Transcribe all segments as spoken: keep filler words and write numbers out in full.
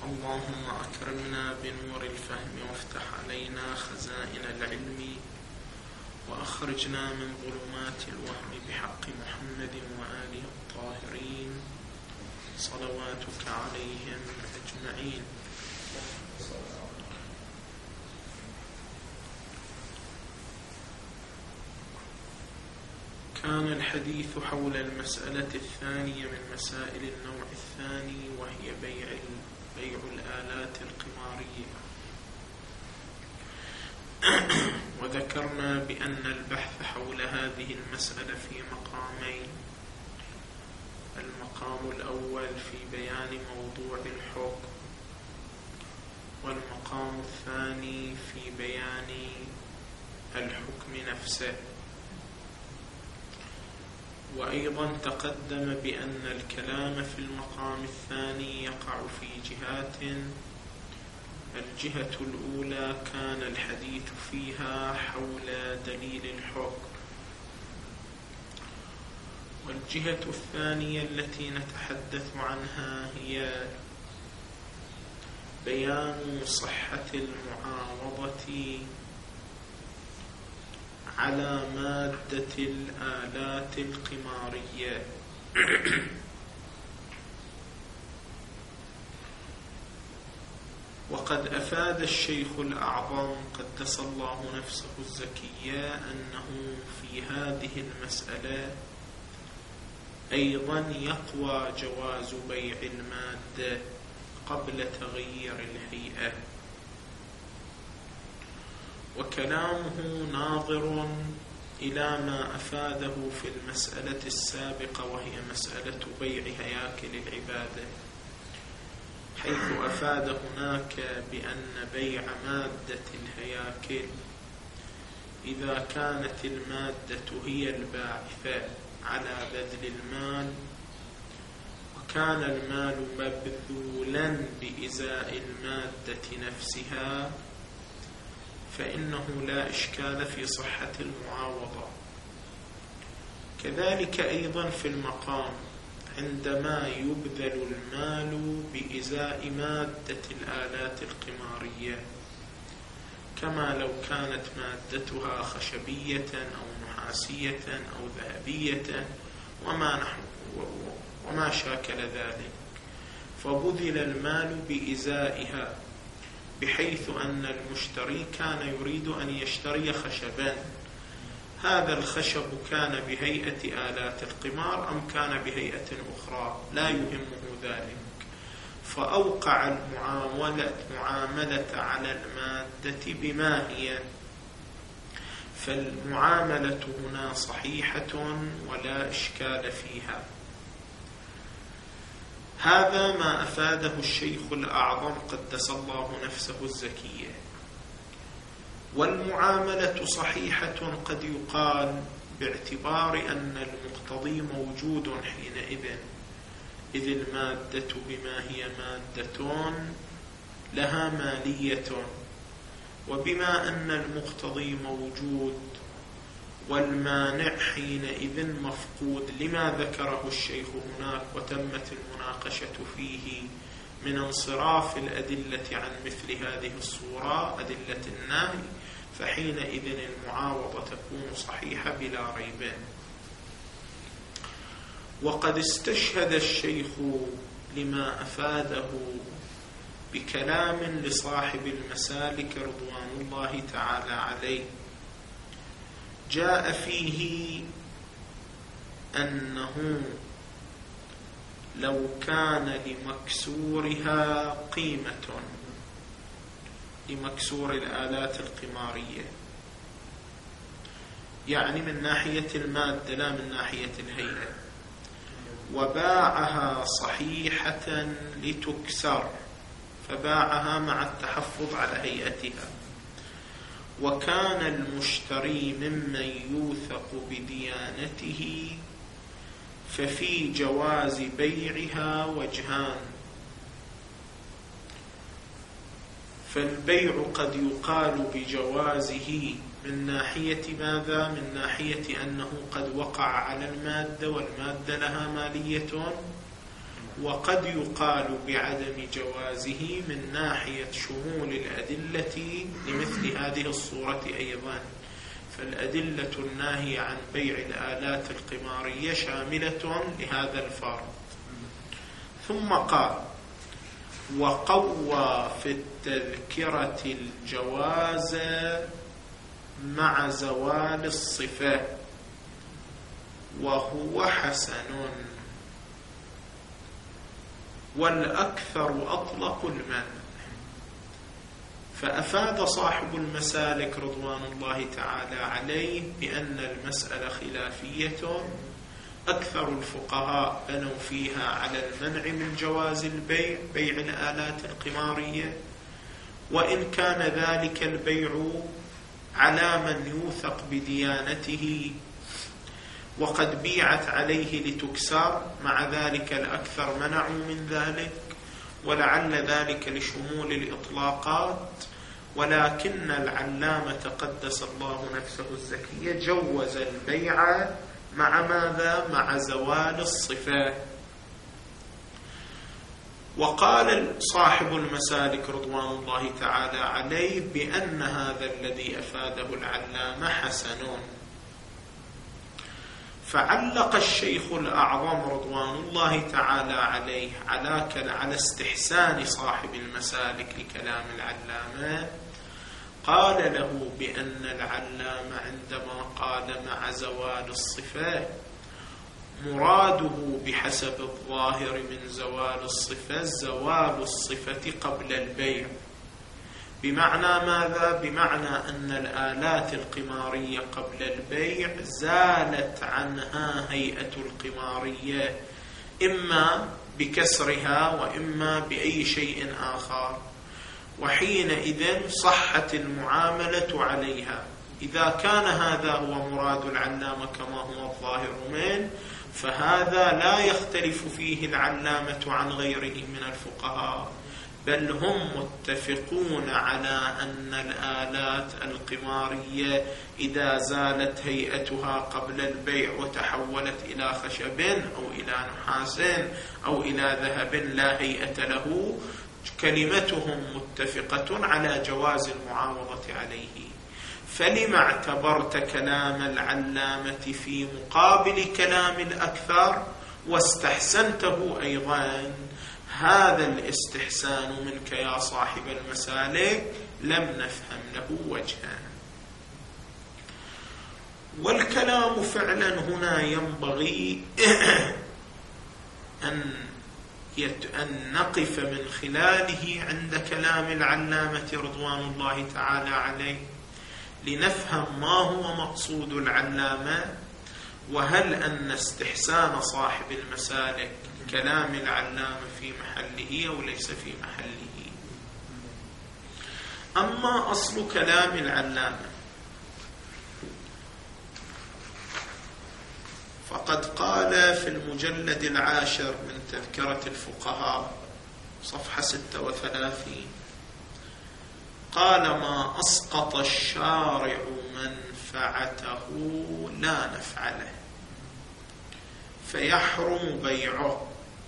اللهم أكرمنا بنور الفهم وافتح علينا خزائن العلم وأخرجنا من ظلمات الوهم بحق محمد وآله الطاهرين صلواتك عليهم أجمعين. كان الحديث حول المسألة الثانية من مسائل النوع الثاني، وهي بيع بيع الآلات القمارية. وذكرنا بأن البحث حول هذه المسألة في مقامين: المقام الأول في بيان موضوع الحكم، والمقام الثاني في بيان الحكم نفسه. وأيضا تقدم بأن الكلام في المقام الثاني يقع في جهات: الجهة الأولى كان الحديث فيها حول دليل الحكم، والجهة الثانية التي نتحدث عنها هي بيان صحة المعاوضة على مادة الآلات القمارية. وقد أفاد الشيخ الأعظم قدس الله نفسه الزكية أنه في هذه المسألة أيضا يقوى جواز بيع المادة قبل تغيير الهيئة، وكلامه ناظر إلى ما أفاده في المسألة السابقة، وهي مسألة بيع هياكل العبادة، حيث أفاد هناك بأن بيع مادة الهياكل إذا كانت المادة هي الباعثة على بذل المال، وكان المال مبذولا بإزاء المادة نفسها، فإنه لا إشكال في صحة المعاوضة. كذلك أيضا في المقام عندما يبذل المال بإزاء مادة الآلات القمارية، كما لو كانت مادتها خشبية أو نحاسية أو ذهبية وما نحو وما شاكل ذلك، فبذل المال بإزائها، بحيث أن المشتري كان يريد أن يشتري خشبا، هذا الخشب كان بهيئة آلات القمار أم كان بهيئة أخرى لا يهمه ذلك، فأوقع المعاملة معاملة على المادة بما هي، فالمعاملة هنا صحيحة ولا إشكال فيها. هذا ما أفاده الشيخ الأعظم قدس الله نفسه الزكية. والمعاملة صحيحة قد يقال باعتبار أن المقتضي موجود حينئذ، إذ المادة بما هي مادة لها مالية، وبما أن المقتضي موجود والمانع حينئذ مفقود، لما ذكره الشيخ هناك وتمت المناقشة فيه من انصراف الأدلة عن مثل هذه الصورة، أدلة النهي، فحينئذ المعاوضة تكون صحيحة بلا ريب. وقد استشهد الشيخ لما أفاده بكلام لصاحب المسالك رضوان الله تعالى عليه، جاء فيه أنه لو كان لمكسورها قيمة، لمكسور الآلات القمارية، يعني من ناحية المادة لا من ناحية الهيئة، وباعها صحيحة لتكسر، فباعها مع التحفظ على هيئتها، وكان المشتري ممن يوثق بديانته، ففي جواز بيعها وجهان. فالبيع قد يقال بجوازه من ناحية ماذا؟ من ناحية أنه قد وقع على المادة والمادة لها مالية، وقد يقال بعدم جوازه من ناحية شمول الأدلة لمثل هذه الصورة أيضا، فالأدلة الناهية عن بيع الآلات القمارية شاملة لهذا الفرض. ثم قال: وقوى في التذكرة الجواز مع زوال الصفة وهو حسن، والأكثر أطلق المنع. فأفاد صاحب المسالك رضوان الله تعالى عليه بأن المسألة خلافية، أكثر الفقهاء بنوا فيها على المنع من جواز البيع، بيع الآلات القمارية، وإن كان ذلك البيع على من يوثق بديانته وقد بيعت عليه لتكسر، مع ذلك الأكثر منعوا من ذلك، ولعل ذلك لشمول الإطلاقات. ولكن العلامة قدس الله نفسه الزكية جوز البيع مع ماذا؟ مع زوال الصفة. وقال صاحب المسالك رضوان الله تعالى عليه بأن هذا الذي أفاده العلامة حسن. فعلق الشيخ الأعظم رضوان الله تعالى عليه على على استحسان صاحب المسالك لكلام العلامة، قال له بأن العلامة عندما قال مع زوال الصفة مراده بحسب الظاهر من زوال الصفة زوال الصفة قبل البيع. بمعنى ماذا؟ بمعنى أن الآلات القمارية قبل البيع زالت عنها هيئة القمارية، إما بكسرها وإما بأي شيء آخر، وحينئذ صحت المعاملة عليها. إذا كان هذا هو مراد العلامة كما هو الظاهر منه، فهذا لا يختلف فيه العلامة عن غيره من الفقهاء، بل هم متفقون على أن الآلات القمارية إذا زالت هيئتها قبل البيع وتحولت إلى خشب أو إلى نحاس أو إلى ذهب لا هيئة له، كلمتهم متفقة على جواز المعاوضة عليه. فلما اعتبرت كلام العلامة في مقابل كلام الأكثر واستحسنته أيضا؟ هذا الاستحسان منك يا صاحب المسالك لم نفهم له وجها. والكلام فعلا هنا ينبغي أن أن نقف من خلاله عند كلام العلامة رضوان الله تعالى عليه، لنفهم ما هو مقصود العلامة، وهل أن استحسان صاحب المسالك كلام العلامة في محله أو ليس في محله. أما أصل كلام العلامة فقد قال في المجلد العاشر من تذكرة الفقهاء صفحة ستة وثلاثين، قال: ما أسقط الشارع منفعته لا نفعله فيحرم بيعه،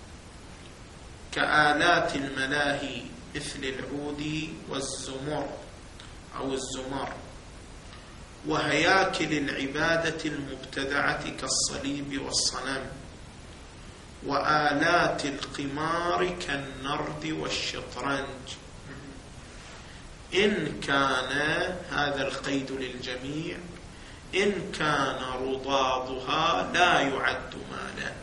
كآلات الملاهي مثل العود والزمر أو الزمر، وهياكل العبادة المبتدعة كالصليب والصنم، وآلات القمار كالنرد والشطرنج، إن كان هذا القيد للجميع إن كان رضاضها لا يعد مالا.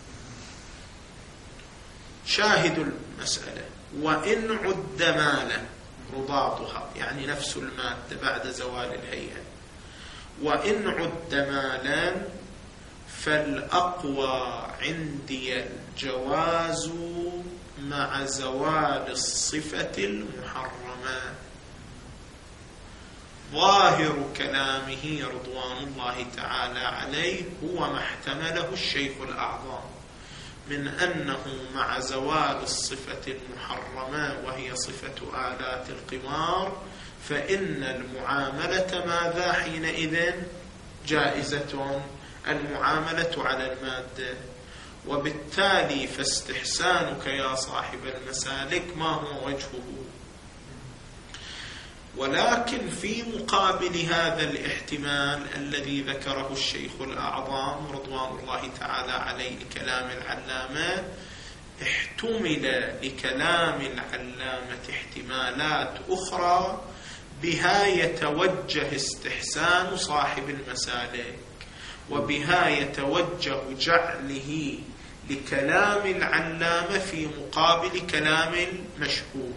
شاهد المسألة: وإن عد مالا، رضاضها يعني نفس المادة بعد زوال الهيئة، وإن عد مالا فالأقوى عندي الجواز مع زوال الصفة المحرمة. ظاهر كلامه رضوان الله تعالى عليه هو ما احتمله الشيخ الأعظم من أنه مع زوال الصفة المحرمة وهي صفة آلات القمار فإن المعاملة ماذا حينئذ؟ جائزة، المعاملة على المادة. وبالتالي فاستحسانك يا صاحب المسالك ما هو وجهه؟ ولكن في مقابل هذا الاحتمال الذي ذكره الشيخ الأعظم رضوان الله تعالى عليه لكلام العلامة، احتمل لكلام العلامة احتمالات أخرى بها يتوجه استحسان صاحب المسالك، وبها يتوجه جعله لكلام العلامة في مقابل كلام المشهور.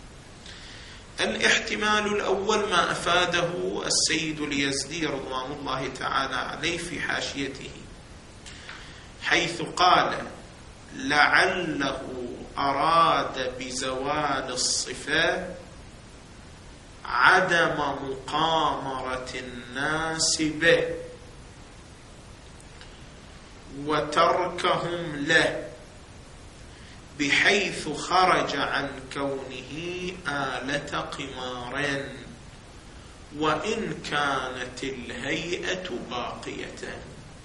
الاحتمال الأول ما أفاده السيد اليزدي رضوان الله تعالى عليه في حاشيته، حيث قال: لعله أراد بزوال الصفة عدم مقامرة الناس به وتركهم له، بحيث خرج عن كونه آلة قمار وإن كانت الهيئة باقية.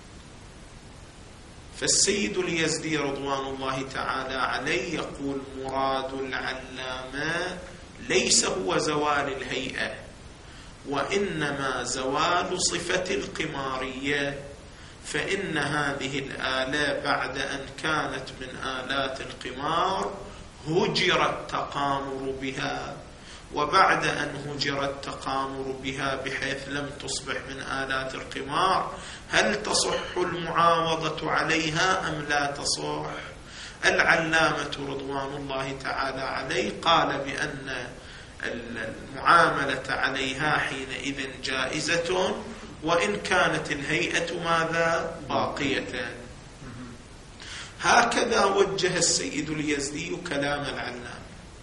فالسيد اليزدي رضوان الله تعالى عليه يقول: مراد العلامة ليس هو زوال الهيئة، وإنما زوال صفة القمارية، فإن هذه الآلة بعد أن كانت من آلات القمار هجر التقامر بها، وبعد أن هجر التقامر بها بحيث لم تصبح من آلات القمار، هل تصح المعاوضة عليها أم لا تصح؟ العلامة رضوان الله تعالى عليه قال بأن المعاملة عليها حينئذ جائزة، وإن كانت الهيئة ماذا؟ باقية. هكذا وجه السيد اليزدي كلام العلامة.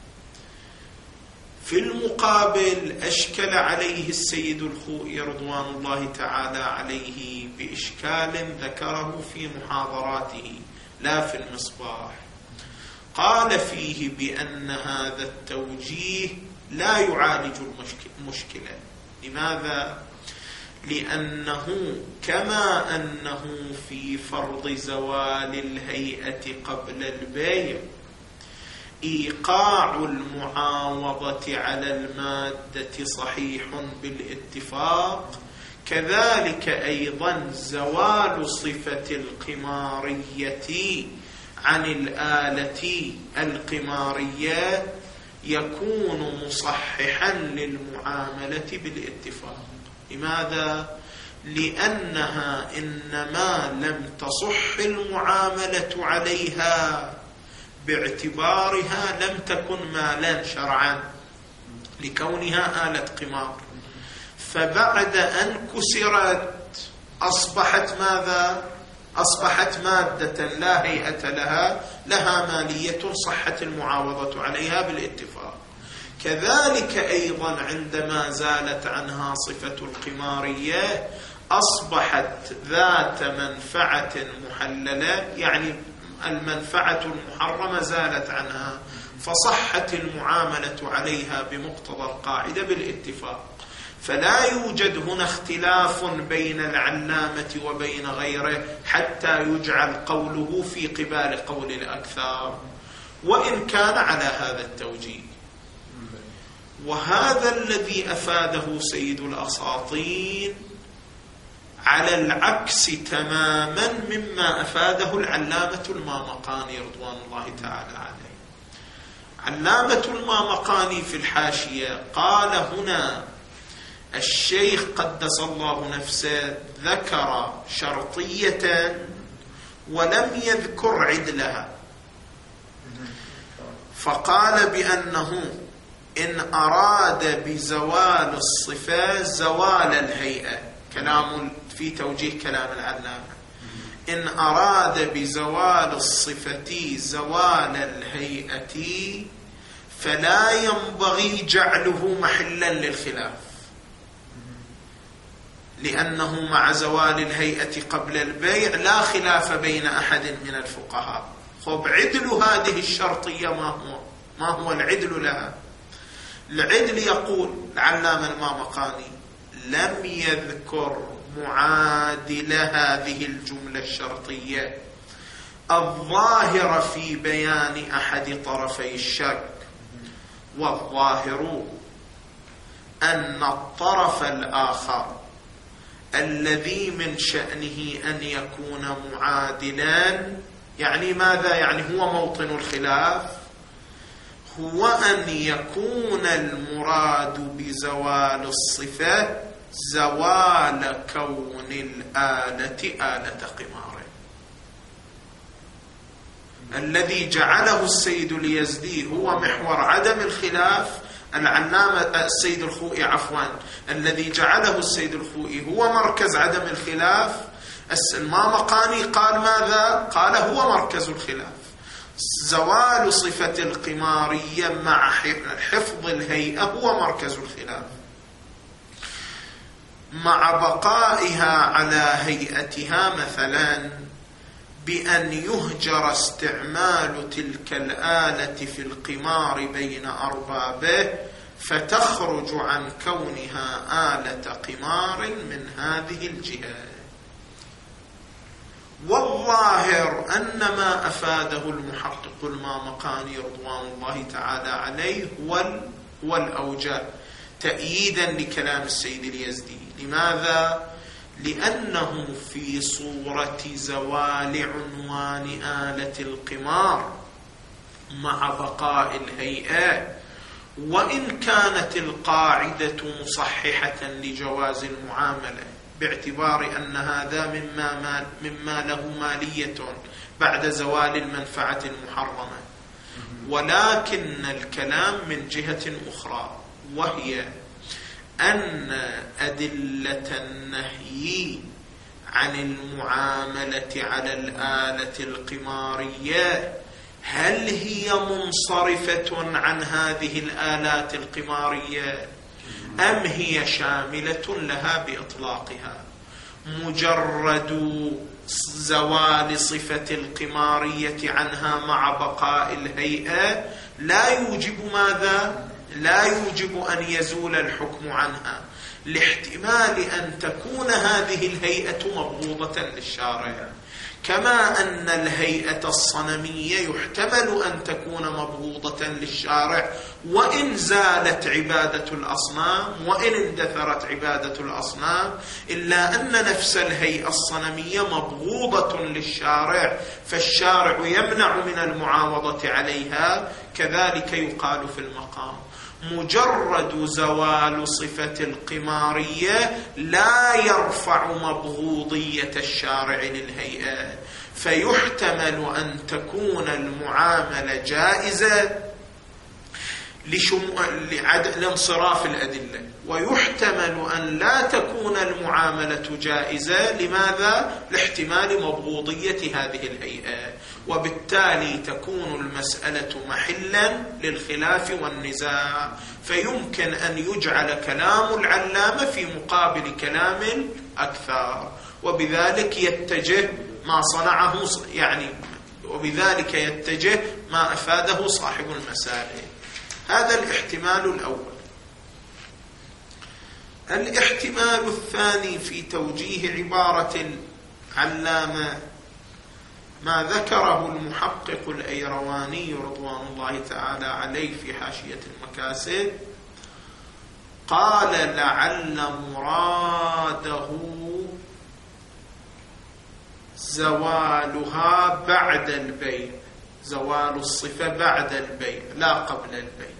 في المقابل أشكل عليه السيد الخوئي رضوان الله تعالى عليه بإشكال ذكره في محاضراته لا في المصباح. قال فيه بأن هذا التوجيه لا يعالج المشكلة. لماذا؟ لأنه كما أنه في فرض زوال الهيئة قبل البيع إيقاع المعاوضة على المادة صحيح بالاتفاق، كذلك أيضا زوال صفة القمارية عن الآلة القمارية يكون مصححا للمعاملة بالاتفاق. لماذا؟ لأنها إنما لم تصح المعاملة عليها باعتبارها لم تكن مالا شرعا لكونها آلة قمار، فبعد أن كسرت أصبحت ماذا؟ أصبحت مادة لا هيئة لها، لها مالية صحت المعاوضة عليها بالاتفاق. كذلك أيضا عندما زالت عنها صفة القمارية أصبحت ذات منفعة محللة، يعني المنفعة المحرمة زالت عنها، فصحت المعاملة عليها بمقتضى القاعدة بالاتفاق. فلا يوجد هنا اختلاف بين العلامة وبين غيره حتى يجعل قوله في قبال قول الأكثر، وإن كان على هذا التوجيه. وهذا الذي أفاده سيد الأساطين على العكس تماما مما أفاده العلامة المامقاني رضوان الله تعالى عليه. علامة المامقاني في الحاشية قال هنا الشيخ قدس الله نفسه ذكر شرطية ولم يذكر عدلها، فقال بأنه إن أراد بزوال الصفة زوال الهيئة، كلام في توجيه كلام العلامة، إن أراد بزوال الصفة زوال الهيئة فلا ينبغي جعله محلا للخلاف، لأنه مع زوال الهيئة قبل البيع لا خلاف بين أحد من الفقهاء. خب عدل هذه الشرطية ما هو؟ ما هو العدل لها؟ العدل يقول العلامة المامقاني لم يذكر معادل هذه الجملة الشرطية، الظاهر في بيان أحد طرفي الشك. والظاهر أن الطرف الآخر الذي من شأنه أن يكون معادلا، يعني ماذا؟ يعني هو موطن الخلاف، هو أن يكون المراد بزوال الصفة زوال كون الآلة آلة قمار. الذي جعله السيد اليزدي هو محور عدم الخلاف، العلامة السيد الخوئي عفوا الذي جعله السيد الخوئي هو مركز عدم الخلاف. المامقاني قال ماذا؟ قال هو مركز الخلاف. زوال صفة القمارية مع حفظ الهيئة هو مركز الخلاف، مع بقائها على هيئتها، مثلا بأن يهجر استعمال تلك الآلة في القمار بين أربابه فتخرج عن كونها آلة قمار من هذه الجهة. والظاهر أن ما أفاده المحقق المامقاني رضوان الله تعالى عليه هو الأوجه تأييدا لكلام السيد اليزدي. لماذا؟ لأنه في صورة زوال عنوان آلة القمار مع بقاء الهيئة، وإن كانت القاعدة مصححة لجواز المعاملة باعتبار أن هذا مما, مما له مالية بعد زوال المنفعة المحرمة، ولكن الكلام من جهة أخرى، وهي أن أدلة النهي عن المعاملة على الآلة القمارية هل هي منصرفة عن هذه الآلات القمارية أم هي شاملة لها بإطلاقها؟ مجرد زوال صفة القمارية عنها مع بقاء الهيئة لا يوجب ماذا؟ لا يوجب أن يزول الحكم عنها، لاحتمال أن تكون هذه الهيئة مبغوضة للشارع، كما أن الهيئة الصنمية يحتمل أن تكون مبغوضة للشارع وإن زالت عبادة الأصنام وإن اندثرت عبادة الأصنام، إلا أن نفس الهيئة الصنمية مبغوضة للشارع فالشارع يمنع من المعاوضة عليها. كذلك يقال في المقام مجرد زوال صفة القمارية لا يرفع مبغوضية الشارع للهيئة، فيحتمل أن تكون المعاملة جائزة لانصراف الأدلة، ويحتمل أن لا تكون المعاملة جائزة. لماذا؟ لاحتمال مبغوضية هذه الهيئة، وبالتالي تكون المسألة محلا للخلاف والنزاع، فيمكن أن يجعل كلام العلامة في مقابل كلام الأكثر، وبذلك يتجه ما صنعه يعني وبذلك يتجه ما أفاده صاحب المسائل. هذا الاحتمال الأول. الاحتمال الثاني في توجيه عبارة العلامة ما ذكره المحقق الأيرواني رضوان الله تعالى عليه في حاشية المكاسب، قال لعل مراده زوالها بعد البيع، زوال الصفة بعد البيع لا قبل البيع.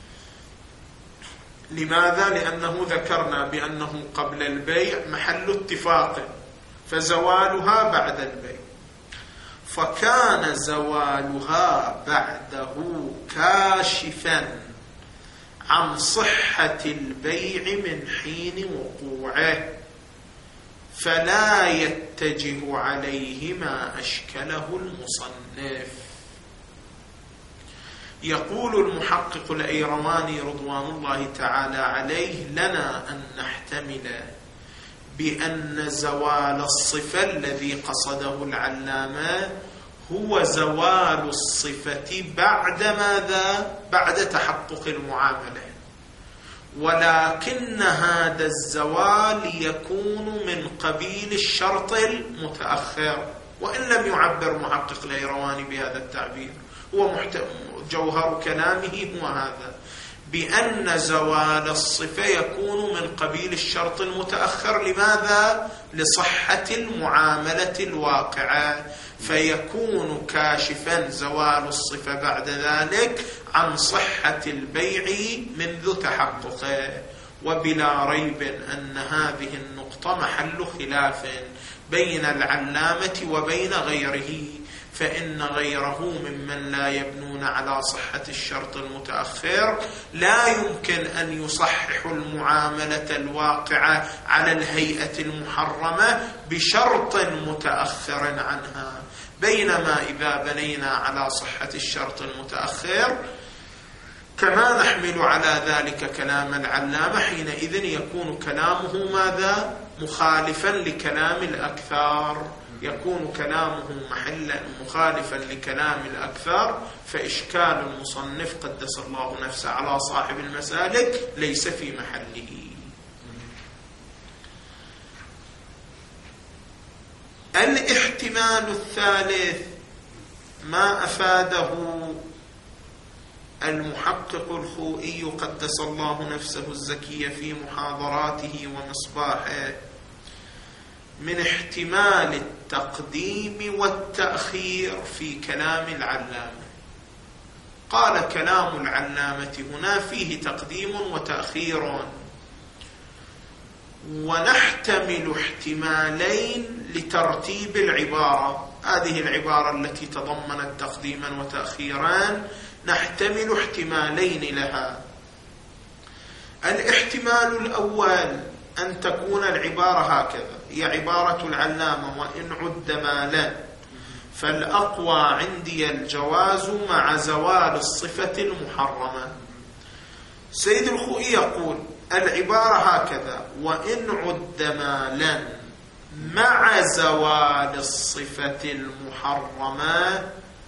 لماذا؟ لأنه ذكرنا بأنه قبل البيع محل اتفاق، فزوالها بعد البيع، فكان زوالها بعده كاشفا عن صحة البيع من حين وقوعه، فلا يتجه عليه ما أشكله المصنف. يقول المحقق الأيرواني رضوان الله تعالى عليه: لنا أن نحتمل بأن زوال الصفة الذي قصده العلامة هو زوال الصفة بعد ماذا؟ بعد تحقق المعاملة، ولكن هذا الزوال يكون من قبيل الشرط المتأخر، وإن لم يعبر محقق الهيرواني بهذا التعبير، هو جوهر كلامه هو هذا، بأن زوال الصفة يكون من قبيل الشرط المتأخر. لماذا؟ لصحة المعاملة الواقعة، فيكون كاشفا زوال الصفة بعد ذلك عن صحة البيع منذ تحققه. وبلا ريب أن هذه النقطة محل خلاف بين العلامة وبين غيره، فإن غيره ممن لا يبنون على صحة الشرط المتأخر لا يمكن أن يصححوا المعاملة الواقعة على الهيئة المحرمة بشرط متأخر عنها، بينما إذا بنينا على صحة الشرط المتأخر كما نحمل على ذلك كلام العلامة، حينئذ يكون كلامه ماذا؟ مخالفا لكلام الأكثر، يكون كلامه محلا مخالفا لكلام الأكثر، فإشكال المصنف قدس الله نفسه على صاحب المسالك ليس في محله. الاحتمال الثالث ما أفاده المحقق الخوئي قدس الله نفسه الزكية في محاضراته ومصباحه من احتمال التقديم والتأخير في كلام العلامة. قال كلام العلامة هنا فيه تقديم وتأخير، ونحتمل احتمالين لترتيب العبارة. هذه العبارة التي تضمنت تقديما وتأخيرا نحتمل احتمالين لها. الاحتمال الأول أن تكون العبارة هكذا، هي عبارة العلامة: وإن عد مالا فالأقوى عندي الجواز مع زوال الصفة المحرمة. سيد الخوئي يقول العبارة هكذا: وإن عد مالا مع زوال الصفة المحرمة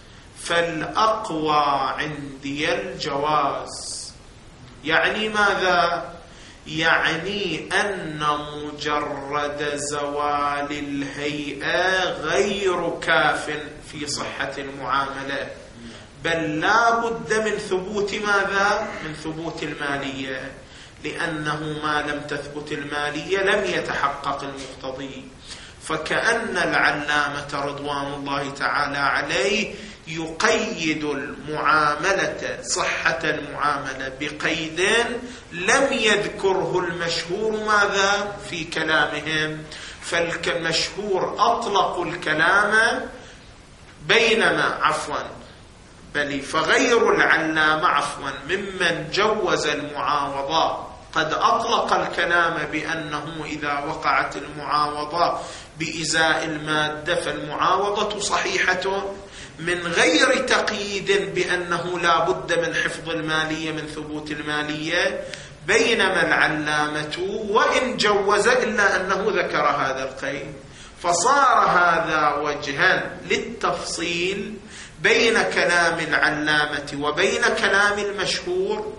فالأقوى عندي الجواز. يعني ماذا؟ يعني أن مجرد زوال الهيئة غير كاف في صحة المعاملة، بل لا بد من ثبوت ماذا؟ من ثبوت المالية، لأنه ما لم تثبت المالية لم يتحقق المقتضي. فكأن العلامة رضوان الله تعالى عليه يقيد المعاملة صحة المعاملة بقيد لم يذكره المشهور ماذا في كلامهم. فالمشهور أطلقوا الكلام، بينما عفوا بل فغير العلامة عفوا ممن جوز المعاوضة قد أطلق الكلام بأنه إذا وقعت المعاوضة بإزاء المادة فالمعاوضة صحيحة، من غير تقييد بأنه لا بد من حفظ المالية من ثبوت المالية. بينما العلامة وإن جوز إلا أنه ذكر هذا القيد، فصار هذا وجها للتفصيل بين كلام العلامة وبين كلام المشهور،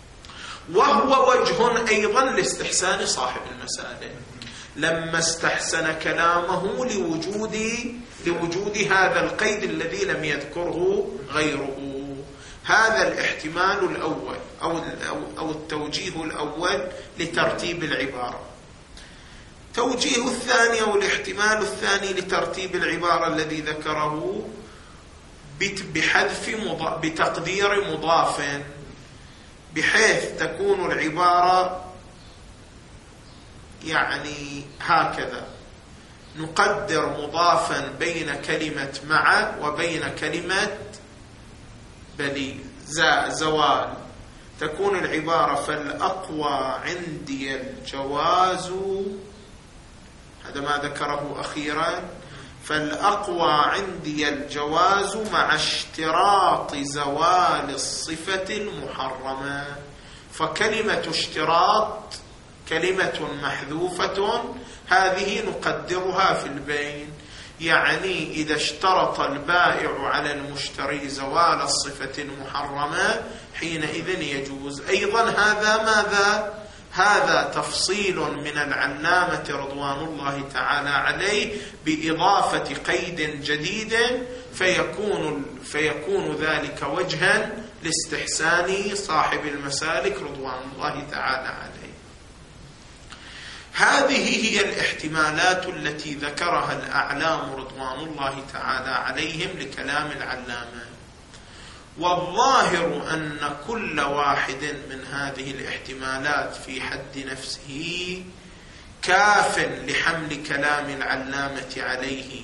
وهو وجه أيضا لاستحسان صاحب المسألة لما استحسن كلامه لوجود لوجود هذا القيد الذي لم يذكره غيره. هذا الاحتمال الأول أو أو التوجيه الأول لترتيب العبارة. توجيه الثاني أو الاحتمال الثاني لترتيب العبارة الذي ذكره بحذف بتقدير مضاف، بحيث تكون العبارة يعني هكذا: نقدر مضافا بين كلمة مع وبين كلمة بلي زوال، تكون العبارة فالأقوى عندي الجواز، هذا ما ذكره أخيرا، فالأقوى عندي الجواز مع اشتراط زوال الصفة المحرمة. فكلمة اشتراط كلمة محذوفة، هذه نقدرها في البين، يعني إذا اشترط البائع على المشتري زوال الصفة المحرمة حينئذ يجوز. أيضا هذا ماذا؟ هذا تفصيل من العلامة رضوان الله تعالى عليه بإضافة قيد جديد، فيكون, فيكون ذلك وجها لاستحسان صاحب المسالك رضوان الله تعالى عليه. هذه هي الاحتمالات التي ذكرها الأعلام رضوان الله تعالى عليهم لكلام العلامة. والظاهر أن كل واحد من هذه الاحتمالات في حد نفسه كاف لحمل كلام العلامة عليه،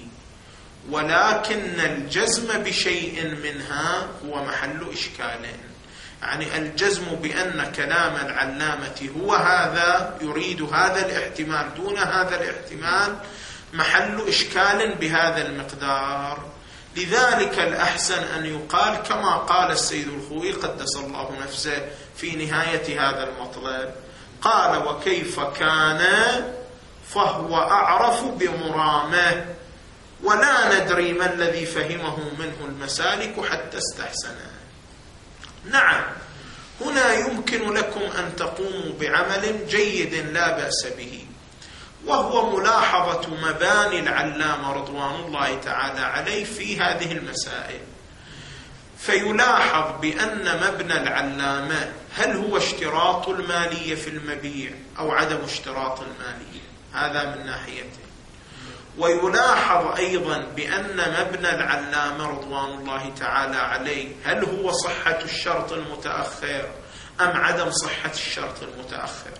ولكن الجزم بشيء منها هو محل إشكال. يعني الجزم بأن كلام العلامة هو هذا، يريد هذا الاحتمال دون هذا الاحتمال، محل إشكال بهذا المقدار. لذلك الأحسن أن يقال كما قال السيد الخوئي قدس الله نفسه في نهاية هذا المطلب، قال: وكيف كان فهو أعرف بمرامه، ولا ندري ما الذي فهمه منه المسالك حتى استحسنه. نعم، هنا يمكن لكم أن تقوموا بعمل جيد لا بأس به، وهو ملاحظة مباني العلامة رضوان الله تعالى عليه في هذه المسائل. فيلاحظ بأن مبنى العلامة هل هو اشتراط المالية في المبيع أو عدم اشتراط المالية، هذا من ناحيته. ويلاحظ أيضا بأن مبنى العلامة رضوان الله تعالى عليه هل هو صحة الشرط المتأخر أم عدم صحة الشرط المتأخر.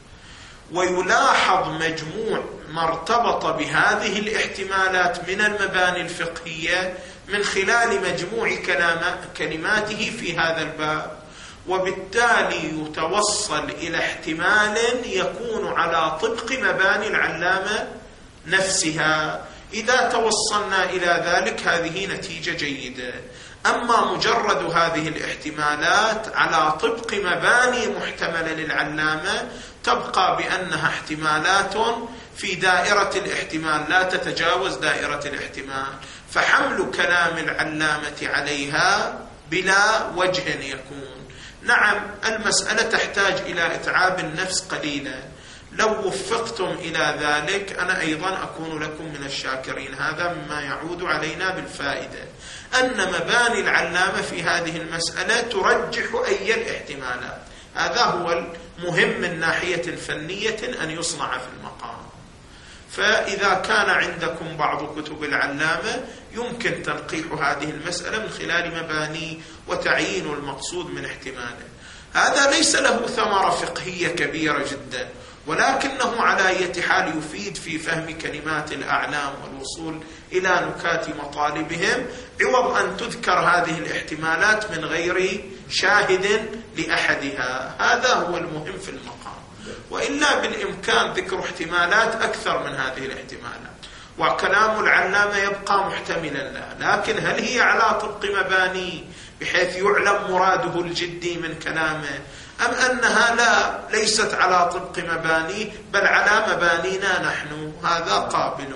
ويلاحظ مجموع ما ارتبط بهذه الاحتمالات من المباني الفقهية من خلال مجموع كلماته في هذا الباب، وبالتالي يتوصل إلى احتمال يكون على طبق مباني العلامة نفسها. إذا توصلنا إلى ذلك هذه نتيجة جيدة. أما مجرد هذه الاحتمالات على طبق مباني محتملة للعلامة تبقى بأنها احتمالات في دائرة الاحتمال لا تتجاوز دائرة الاحتمال، فحمل كلام العلامة عليها بلا وجه يكون. نعم، المسألة تحتاج إلى إتعاب النفس قليلا، لو وفقتم إلى ذلك أنا أيضا أكون لكم من الشاكرين. هذا مما يعود علينا بالفائدة، أن مباني العلامة في هذه المسألة ترجح أي الاحتمالات. هذا هو المهم من ناحية فنية أن يصنع في المقام. فإذا كان عندكم بعض كتب العلامة يمكن تنقيح هذه المسألة من خلال مباني وتعيين المقصود من احتماله. هذا ليس له ثمرة فقهية كبيرة جدا، ولكنه على أي حال يفيد في فهم كلمات الأعلام والوصول إلى نكات مطالبهم، عوض أن تذكر هذه الاحتمالات من غير شاهد لأحدها. هذا هو المهم في المقام، وإلا بالإمكان ذكر احتمالات أكثر من هذه الاحتمالات، وكلام العلامة يبقى محتملا لها، لكن هل هي على طبق مباني بحيث يعلم مراده الجدي من كلامه، أم أنها لا ليست على طبق مباني بل على مبانينا نحن؟ هذا قابل.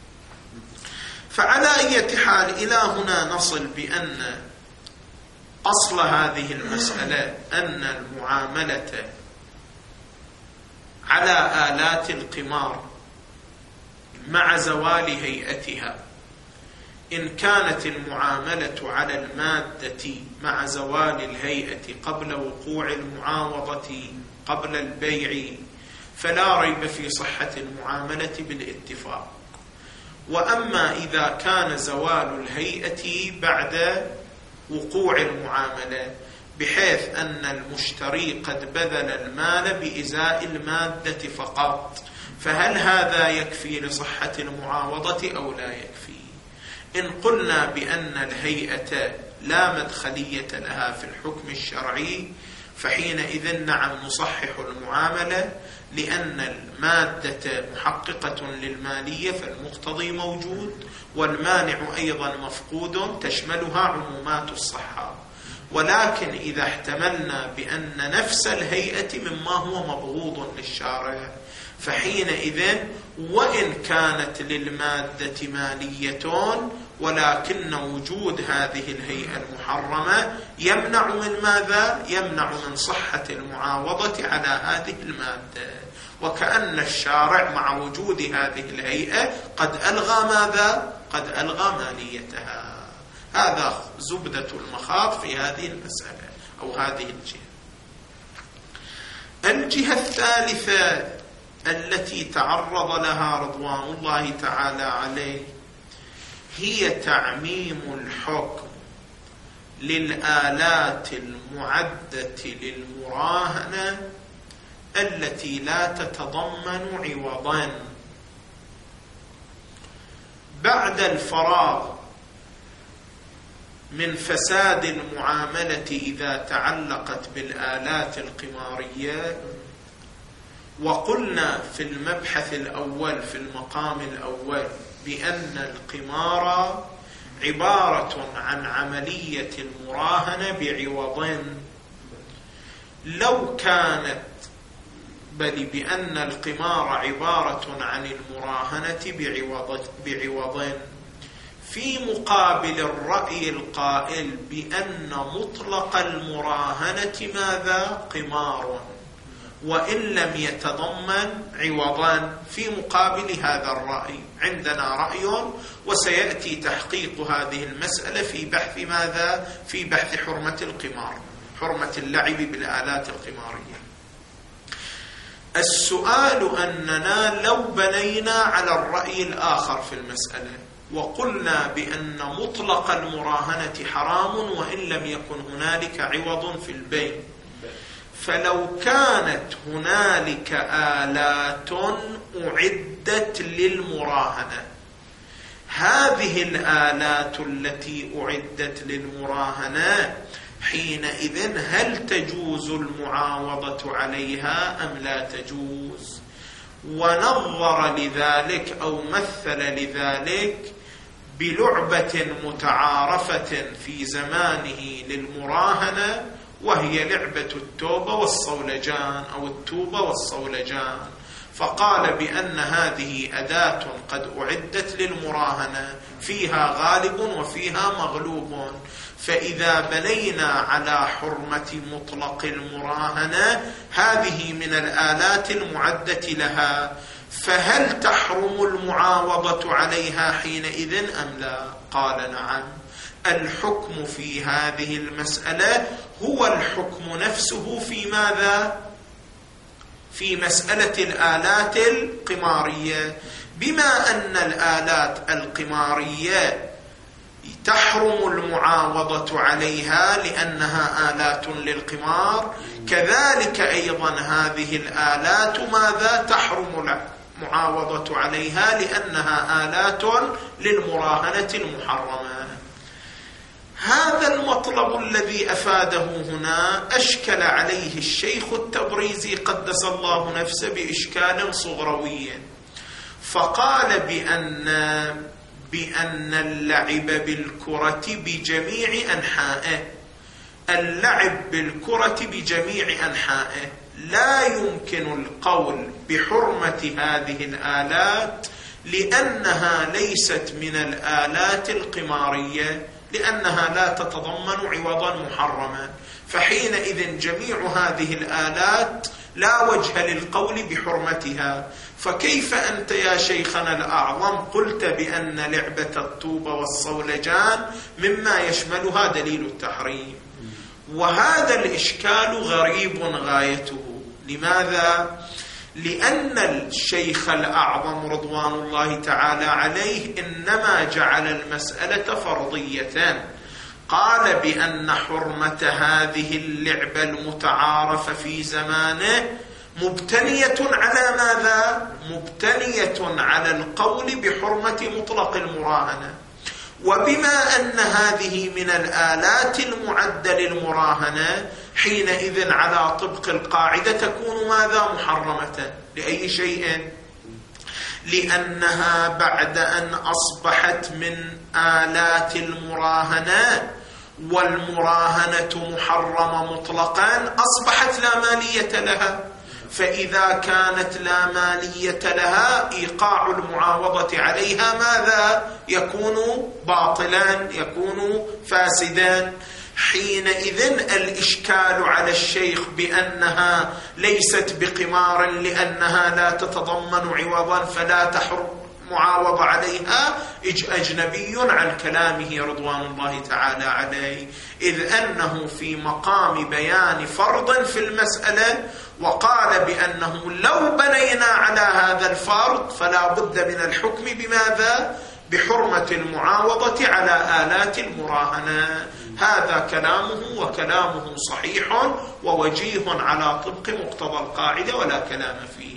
فعلى أي حال إلى هنا نصل بأن أصل هذه المسألة أن المعاملة على آلات القمار مع زوال هيئتها، إن كانت المعاملة على المادة مع زوال الهيئة قبل وقوع المعاوضة قبل البيع، فلا ريب في صحة المعاملة بالاتفاق. وأما إذا كان زوال الهيئة بعد وقوع المعاملة بحيث أن المشتري قد بذل المال بإزاء المادة فقط، فهل هذا يكفي لصحة المعاوضة أو لا يكفي؟ إن قلنا بأن الهيئة لا مدخلية لها في الحكم الشرعي، فحينئذ نعم نصحح المعاملة، لأن المادة محققة للمالية فالمقتضي موجود، والمانع أيضا مفقود تشملها عمومات الصحة. ولكن إذا احتملنا بأن نفس الهيئة مما هو مبغوض للشارع، فحينئذ وإن كانت للمادة مالية ولكن وجود هذه الهيئة المحرمة يمنع من ماذا؟ يمنع من صحة المعاوضة على هذه المادة. وكأن الشارع مع وجود هذه الهيئة قد ألغى ماذا؟ قد ألغى ماليتها. هذا زبدة المخاض في هذه المسألة أو هذه الجهة. الجهة الثالثة التي تعرض لها رضوان الله تعالى عليه هي تعميم الحكم للآلات المعدة للمراهنة التي لا تتضمن عوضا. بعد الفراغ من فساد المعاملة إذا تعلقت بالآلات القمارية، وقلنا في المبحث الأول في المقام الأول بأن القمار عبارة عن عملية المراهنة بعوض، لو كانت بل بأن القمار عبارة عن المراهنة بعوض, بعوض في مقابل الرأي القائل بأن مطلق المراهنة ماذا؟ قمار وإن لم يتضمن عوضا. في مقابل هذا الرأي عندنا رأي، وسيأتي تحقيق هذه المسألة في بحث ماذا؟ في بحث حرمة القمار، حرمة اللعب بالآلات القمارية. السؤال أننا لو بنينا على الرأي الآخر في المسألة وقلنا بأن مطلق المراهنة حرام وإن لم يكن هنالك عوض في البيع، فلو كانت هنالك آلات أعدت للمراهنة، هذه الآلات التي أعدت للمراهنة حينئذ هل تجوز المعاوضة عليها أم لا تجوز؟ ونظر لذلك أو مثل لذلك بلعبة متعارفة في زمانه للمراهنة، وهي لعبة التوبة والصولجان أو التوبة والصولجان، فقال بأن هذه أداة قد أعدت للمراهنة فيها غالب وفيها مغلوب، فإذا بنينا على حرمة مطلق المراهنة هذه من الآلات المعدة لها، فهل تحرم المعاوضة عليها حينئذ أم لا؟ قال نعم. الحكم في هذه المسألة هو الحكم نفسه في ماذا؟ في مسألة الآلات القمارية، بما أن الآلات القمارية تحرم المعاوضة عليها لأنها آلات للقمار، كذلك أيضا هذه الآلات ماذا؟ تحرم المعاوضة عليها لأنها آلات للمراهنة المحرمة. هذا المطلب الذي أفاده هنا أشكل عليه الشيخ التبريزي قدس الله نفسه بإشكال صغروي، فقال بأن بأن اللعب بالكرة بجميع أنحائه، اللعب بالكرة بجميع أنحائه لا يمكن القول بحرمة هذه الآلات لأنها ليست من الآلات القمارية، لأنها لا تتضمن عوضا محرما، فحينئذ جميع هذه الآلات لا وجه للقول بحرمتها. فكيف أنت يا شيخنا الأعظم قلت بأن لعبة الطوبة والصولجان مما يشملها دليل التحريم؟ وهذا الإشكال غريب غايته. لماذا؟ لأن الشيخ الأعظم رضوان الله تعالى عليه إنما جعل المسألة فرضية، قال بأن حرمة هذه اللعبة المتعارفة في زمانه مبتنية على ماذا؟ مبتنية على القول بحرمة مطلق المراهنة، وبما أن هذه من الآلات المعدة للمراهنة حينئذ على طبق القاعدة تكون ماذا؟ محرمة. لأي شيء؟ لأنها بعد أن أصبحت من آلات المراهنة والمراهنة محرمة مطلقا أصبحت لا مالية لها، فإذا كانت لا مالية لها إيقاع المعاوضة عليها ماذا؟ يكون باطلا، يكون فاسدا. حينئذ الإشكال على الشيخ بأنها ليست بقمار لأنها لا تتضمن عوضا فلا تحرم معاوض عليها أجنبي عن كلامه رضوان الله تعالى عليه، إذ أنه في مقام بيان فرض في المسألة، وقال بأنه لو بنينا على هذا الفرض فلا بد من الحكم بماذا؟ بحرمة المعاوضة على آلات المراهنة. هذا كلامه، وكلامه صحيح ووجيه على طبق مقتضى القاعدة ولا كلام فيه.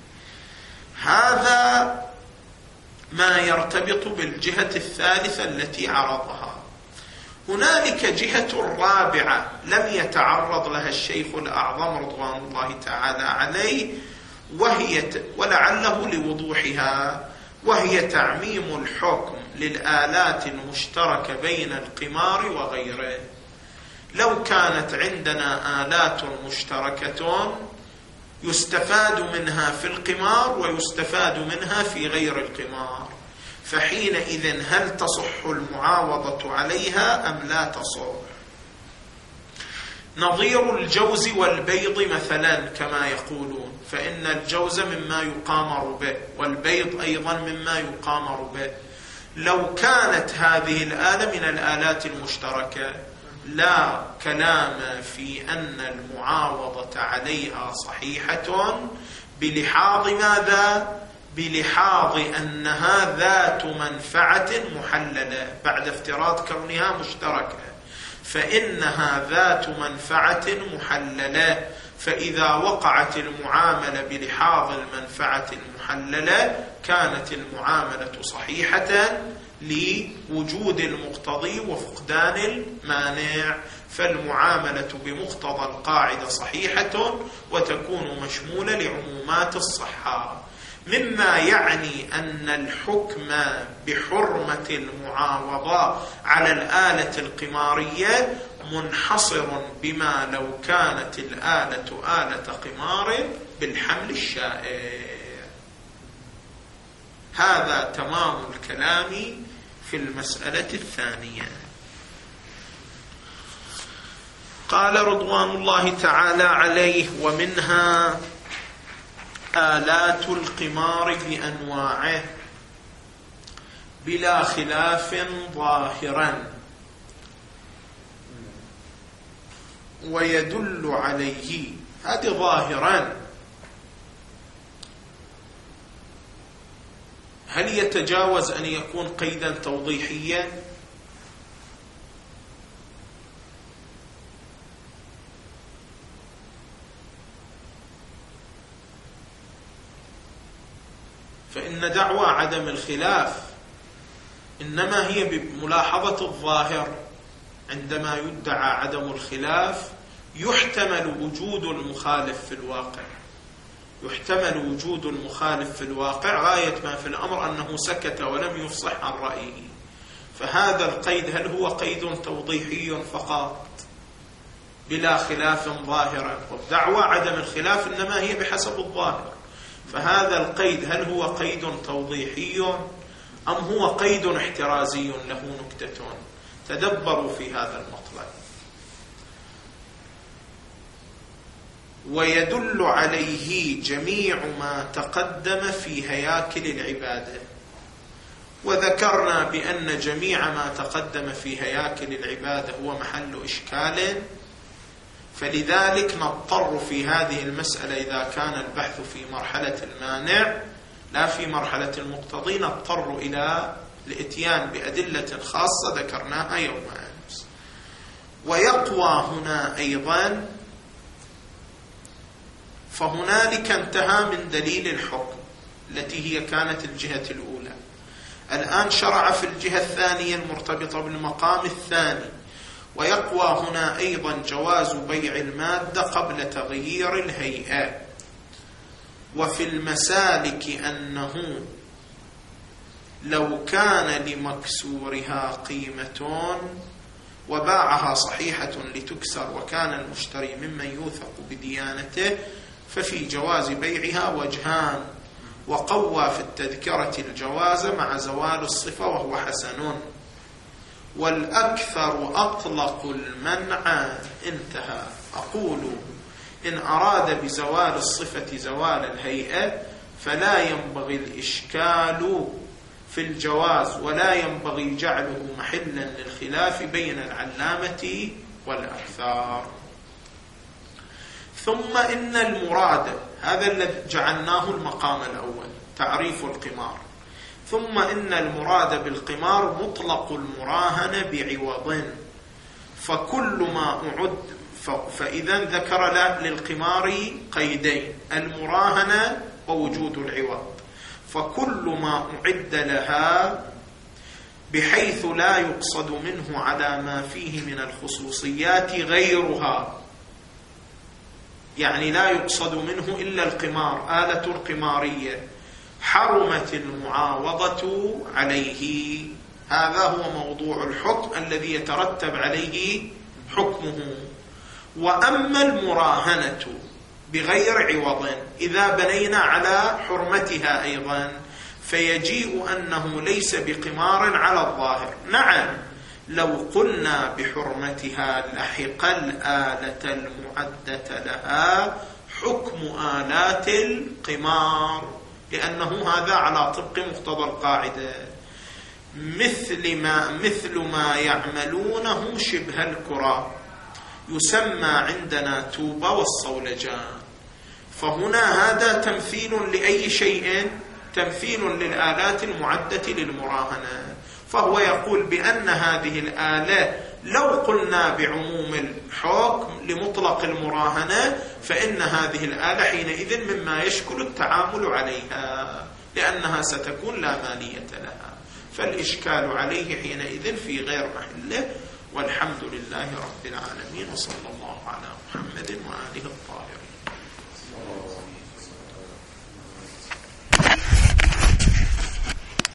هذا ما يرتبط بالجهة الثالثة التي عرضها. هنالك جهة رابعة لم يتعرض لها الشيخ الأعظم رضوان الله تعالى عليه، وهي ولعله لوضوحها، وهي تعميم الحكم للآلات المشتركة بين القمار وغيره. لو كانت عندنا آلات مشتركة يستفاد منها في القمار ويستفاد منها في غير القمار، فحينئذ هل تصح المعاوضة عليها أم لا تصح؟ نظير الجوز والبيض مثلا كما يقولون، فإن الجوز مما يقامر به والبيض أيضا مما يقامر به. لو كانت هذه الآلة من الآلات المشتركة لا كلام في أن المعاوضة عليها صحيحة بلحاظ ماذا؟ بلحاظ أنها ذات منفعة محللة بعد افتراض كونها مشتركة، فإنها ذات منفعة محللة، فإذا وقعت المعاملة بلحاظ المنفعة المحللة كانت المعاملة صحيحة لوجود المقتضي وفقدان المانع، فالمعاملة بمقتضى القاعدة صحيحة وتكون مشمولة لعمومات الصحة، مما يعني أن الحكم بحرمة المعاوضة على الآلة القمارية منحصر بما لو كانت الآلة آلة قمار بالحمل الشائع. هذا تمام الكلام في المسألة الثانية. قال رضوان الله تعالى عليه: ومنها آلات القمار بأنواعه بلا خلاف ظاهرا، ويدل عليه. هذه ظاهرا، هل يتجاوز أن يكون قيدا توضيحيا؟ فإن دعوى عدم الخلاف إنما هي بملاحظة الظاهر. عندما يدعى عدم الخلاف يحتمل وجود المخالف في الواقع، يحتمل وجود المخالف في الواقع، غاية ما في الأمر أنه سكت ولم يفصح عن رأيه. فهذا القيد هل هو قيد توضيحي فقط بلا خلاف ظاهرا؟ ودعوى عدم الخلاف إنما هي بحسب الظاهر، فهذا القيد هل هو قيد توضيحي أم هو قيد احترازي له نكتة؟ تدبروا في هذا المطلب. ويدل عليه جميع ما تقدم في هياكل العبادة، وذكرنا بأن جميع ما تقدم في هياكل العبادة هو محل إشكال، فلذلك نضطر في هذه المسألة إذا كان البحث في مرحلة المانع لا في مرحلة المقتضي نضطر إلى الاتيان بأدلة خاصة ذكرناها يوم أمس. ويقوى هنا أيضا، فهنالك انتهى من دليل الحكم التي هي كانت الجهة الأولى، الآن شرع في الجهة الثانية المرتبطة بالمقام الثاني. ويقوى هنا أيضا جواز بيع المادة قبل تغيير الهيئة. وفي المسالك أنه لو كان لمكسورها قيمة وباعها صحيحة لتكسر وكان المشتري ممن يوثق بديانته ففي جواز بيعها وجهان، وقوى في التذكرة الجواز مع زوال الصفة وهو حسن، والأكثر أطلق المنع. انتهى. أقول إن أراد بزوال الصفة زوال الهيئة فلا ينبغي الإشكال في الجواز، ولا ينبغي جعله محلا للخلاف بين العلامة والأكثر. ثم إن المراد، هذا الذي جعلناه المقام الأول، تعريف القمار. ثم إن المراد بالقمار مطلق المراهنة بعوض، فكل ما أعد، فإذا ذكر للقمار قيدين: المراهنة ووجود العوض. فكل ما أعد لها بحيث لا يقصد منه على ما فيه من الخصوصيات غيرها، يعني لا يقصد منه إلا القمار، آلة القمارية، حرمت المعاوضة عليه. هذا هو موضوع الحكم الذي يترتب عليه حكمه. وأما المراهنة بغير عوض إذا بنينا على حرمتها أيضا، فيجيء أنه ليس بقمار على الظاهر. نعم، لو قلنا بحرمتها لحق الآلة المعدة لها حكم آلات القمار، لأنه هذا على طبق مقتضى القاعدة، مثل ما, مثل ما يعملونه شبه الكرة يسمى عندنا توبة والصولجان. فهنا هذا تمثيل لأي شيء؟ تمثيل للآلات المعدة للمراهنة. فهو يقول بأن هذه الآلة لو قلنا بعموم الحكم لمطلق المراهنة فإن هذه الآلة حينئذ مما يشكل التعامل عليها، لأنها ستكون لا مالية لها، فالإشكال عليه حينئذ في غير محله. والحمد لله رب العالمين، وصلى الله على محمد وآله.